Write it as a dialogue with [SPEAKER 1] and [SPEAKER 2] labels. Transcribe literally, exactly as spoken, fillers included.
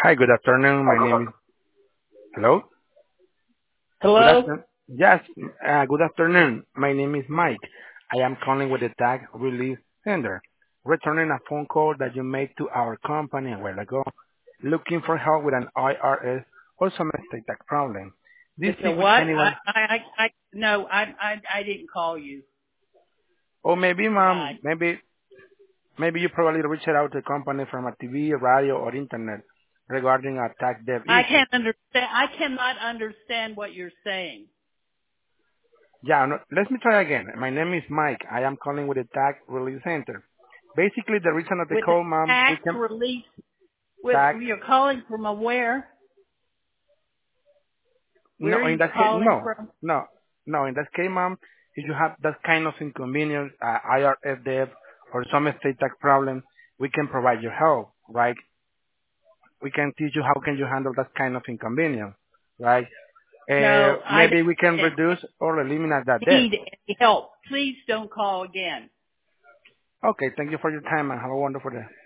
[SPEAKER 1] Hi, good afternoon. My name is. Hello? Good
[SPEAKER 2] Hello?
[SPEAKER 1] afternoon. Yes, uh, good afternoon. My name is Mike. I am calling with the Tag Release Center, returning a phone call that you made to our company a while ago, looking for help with an I R S or some estate tax problem. Do you
[SPEAKER 2] It's a
[SPEAKER 1] speak with
[SPEAKER 2] what? I,
[SPEAKER 1] anyone?
[SPEAKER 2] I, I, I no, I, I, I didn't call you.
[SPEAKER 1] Or maybe,
[SPEAKER 2] I,
[SPEAKER 1] ma'am, maybe, maybe you probably reached out to a company from a T V, radio, or internet regarding a tax debt
[SPEAKER 2] I
[SPEAKER 1] issue.
[SPEAKER 2] can't understand. I cannot understand what you're saying.
[SPEAKER 1] Yeah, no, let me try again. My name is Mike. I am calling with the Tag Release Center. Basically, the reason of the
[SPEAKER 2] With the
[SPEAKER 1] call, ma'am, we
[SPEAKER 2] tax
[SPEAKER 1] can
[SPEAKER 2] relief, with
[SPEAKER 1] tag.
[SPEAKER 2] you're calling from a where? Where
[SPEAKER 1] No,
[SPEAKER 2] are
[SPEAKER 1] in
[SPEAKER 2] you
[SPEAKER 1] that case,
[SPEAKER 2] calling
[SPEAKER 1] no,
[SPEAKER 2] from?
[SPEAKER 1] no, no. In that case, ma'am, if you have that kind of inconvenience, uh, I R S debt or some estate tax problem, we can provide you help, right? We can teach you how can you handle that kind of inconvenience, right? Uh,
[SPEAKER 2] No, I
[SPEAKER 1] maybe we can
[SPEAKER 2] don't
[SPEAKER 1] reduce or eliminate that debt.
[SPEAKER 2] need any help. Please don't call again.
[SPEAKER 1] Okay, thank you for your time and have a wonderful day.